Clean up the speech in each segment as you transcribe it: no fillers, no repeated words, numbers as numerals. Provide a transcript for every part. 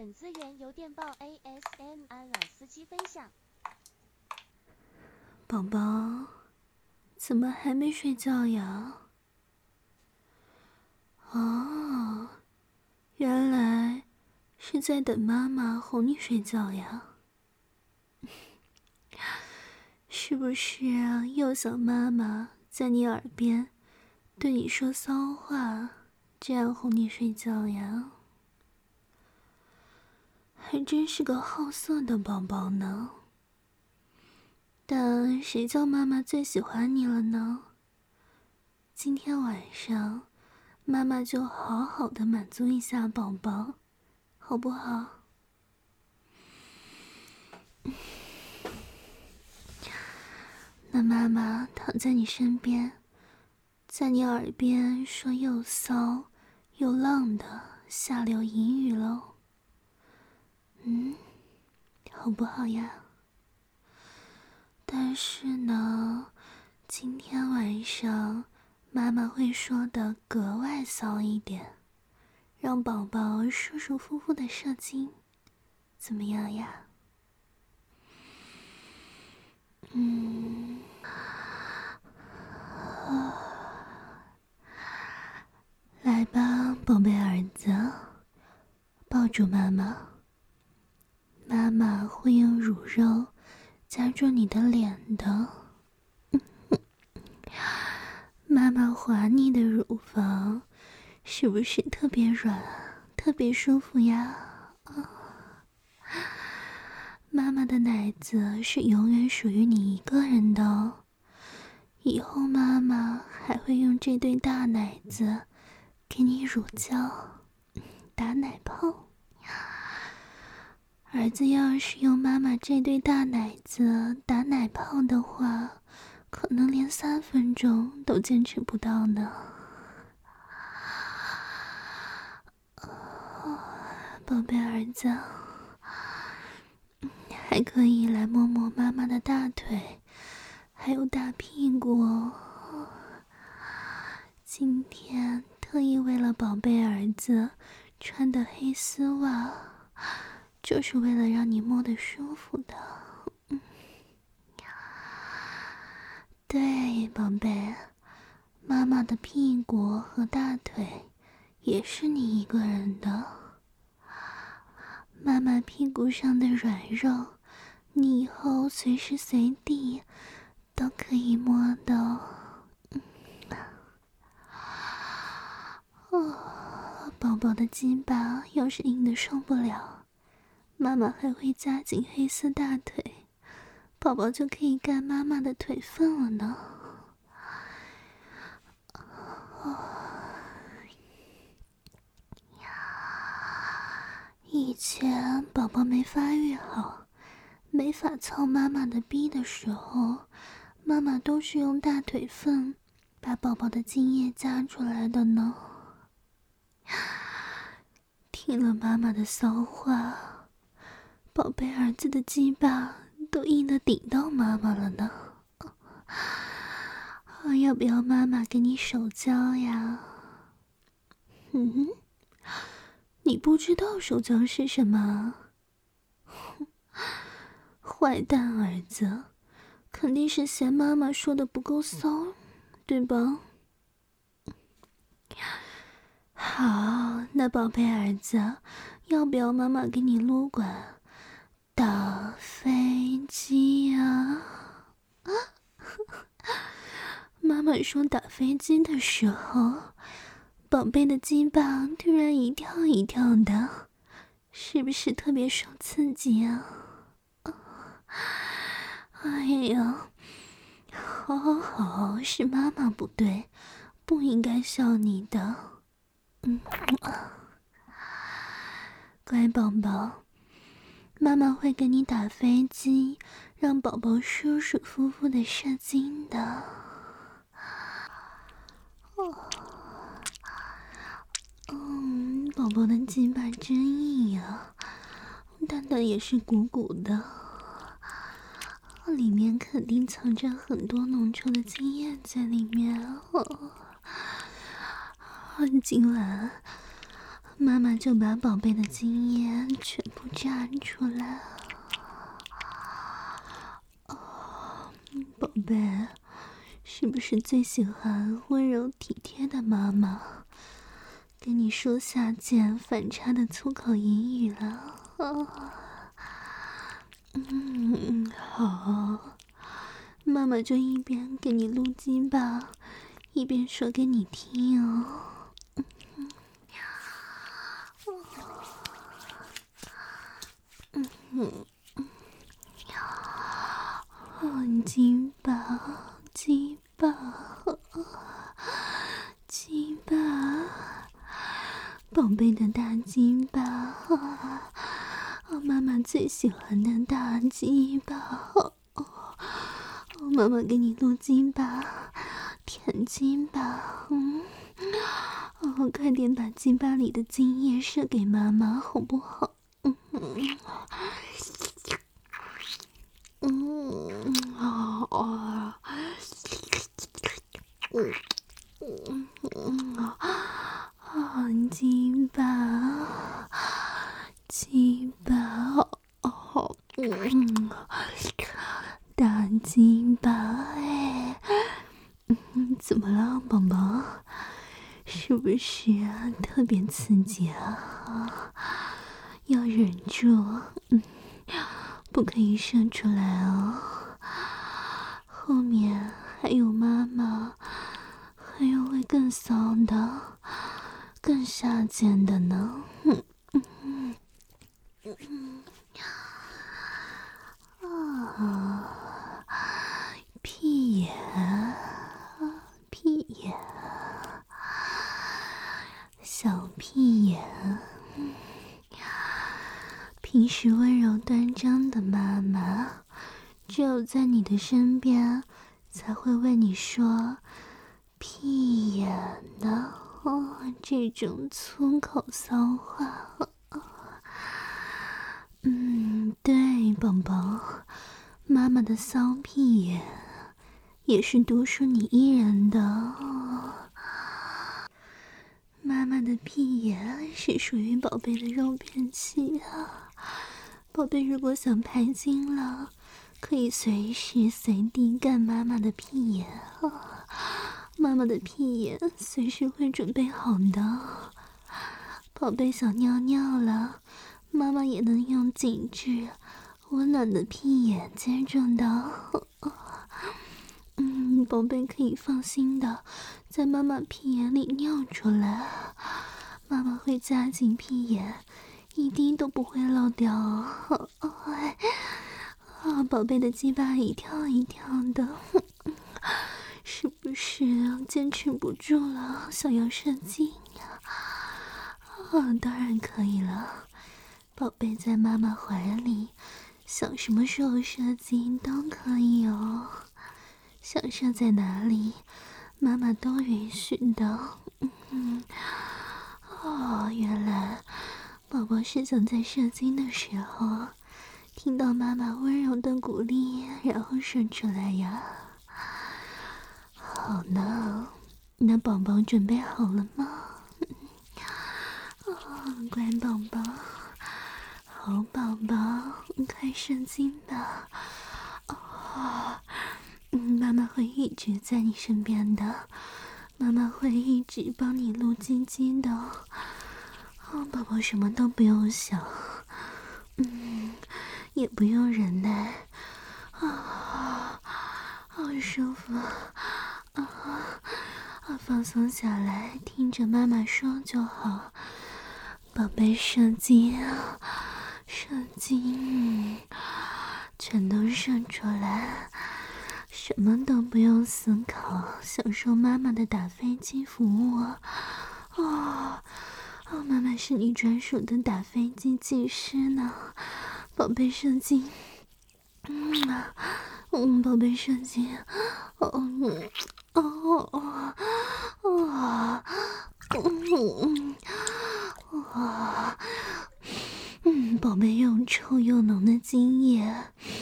本资源由电报 ASMR 老司机分享。 宝宝，怎么还没睡觉呀？哦，原来是在等妈妈哄你睡觉呀。是不是啊？又想妈妈在你耳边对你说骚话，这样哄你睡觉呀？还真是个好色的宝宝呢。但谁叫妈妈最喜欢你了呢？今天晚上，妈妈就好好的满足一下宝宝，好不好？那妈妈躺在你身边，在你耳边说又骚又浪的下流淫语喽。好不好呀？但是呢，今天晚上妈妈会说的格外骚一点，让宝宝舒舒服服的射精，怎么样呀？来吧，宝贝儿子，抱住妈妈。妈妈会用乳肉夹住你的脸的。妈妈滑腻的乳房是不是特别软，特别舒服呀？妈妈的奶子是永远属于你一个人的哦。以后妈妈还会用这对大奶子给你乳胶、打奶泡。儿子要是用妈妈这对大奶子打奶泡的话，可能连3分钟都坚持不到呢。宝贝儿子，还可以来摸摸妈妈的大腿，还有大屁股哦。今天特意为了宝贝儿子穿的黑丝袜，就是为了让你摸得舒服的。对，宝贝，妈妈的屁股和大腿也是你一个人的。妈妈屁股上的软肉，你以后随时随地都可以摸到。宝宝的鸡巴要是硬得受不了，妈妈还会夹紧黑丝大腿，宝宝就可以干妈妈的腿缝了呢。以前宝宝没发育好，没法操妈妈的逼的时候，妈妈都是用大腿缝把宝宝的精液夹出来的呢。听了妈妈的骚话，宝贝儿子的鸡巴都硬得顶到妈妈了呢。要不要妈妈给你手交呀？你不知道手交是什么？坏蛋儿子，肯定是嫌妈妈说的不够骚，对吧？好，那宝贝儿子，要不要妈妈给你撸管打飞机呀？妈妈说打飞机的时候，宝贝的鸡巴突然一跳一跳的，是不是特别受刺激啊？哎呀，好，是妈妈不对，不应该笑你的。乖宝宝，妈妈会给你打飞机，让宝宝舒舒服服的射精的。宝宝的鸡巴真硬呀，蛋蛋也是鼓鼓的，里面肯定藏着很多浓稠的精液在里面。今晚妈妈就把宝贝的精液全部榨出来。宝贝，是不是最喜欢温柔体贴的妈妈？跟你说下贱反差的粗口言语了。好，妈妈就一边给你撸鸡巴，一边说给你听哦。鸡巴，鸡巴，鸡巴，宝贝的大鸡巴，妈妈最喜欢的大鸡巴，妈妈给你撸鸡巴，舔鸡巴，快点把鸡巴里的精液射给妈妈，好不好？鸡巴，鸡巴，大鸡巴，哎，怎么了，宝宝？是不是特别刺激啊？要忍住，不可以射出来哦。后面还有妈妈，还有会更骚的、更下贱的呢。屁眼，屁眼，小屁眼。平时温柔端庄的妈妈，只有在你的身边，才会为你说屁眼的这种粗口骚话。对，宝宝，妈妈的骚屁眼也是独属你一人的妈妈的屁眼是属于宝贝的肉便器啊。宝贝如果想排精了，可以随时随地干妈妈的屁眼啊。妈妈的屁眼随时会准备好的。宝贝想尿尿了，妈妈也能用紧致温暖的屁眼接住的。宝贝可以放心的在妈妈屁眼里尿出来，妈妈会夹紧屁眼，一滴都不会漏掉。宝贝的鸡巴一跳一跳的，是不是坚持不住了，想要射精当然可以了，宝贝在妈妈怀里，想什么时候射精都可以哦。想射在哪里，妈妈都允许的。原来宝宝是想在射精的时候听到妈妈温柔的鼓励，然后射出来呀。好呢，那宝宝准备好了吗？乖宝宝，好宝宝，快射精吧。妈妈会一直在你身边的，妈妈会一直帮你撸鸡鸡的。宝宝什么都不用想，也不用忍耐，好舒服放松下来，听着妈妈说就好。宝贝，射精，射精，全都射出来，什么都不用思考，享受妈妈的打飞机服务妈妈是你专属的打飞机技师呢。宝贝射精，宝贝射精，宝贝又臭又浓的精液，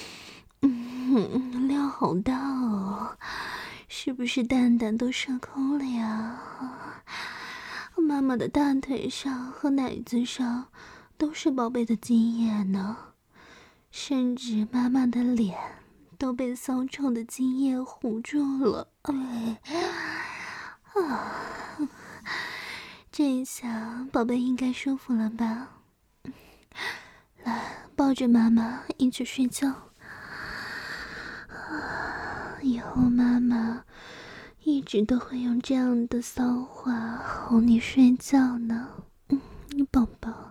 量好大哦，是不是蛋蛋都射空了呀？ 妈妈的大腿上和奶子上都是宝贝的精液呢，甚至妈妈的脸都被骚臭的精液糊住了。这一下宝贝应该舒服了吧？来，抱着妈妈一起睡觉。以后妈妈一直都会用这样的骚话哄你睡觉呢，宝宝。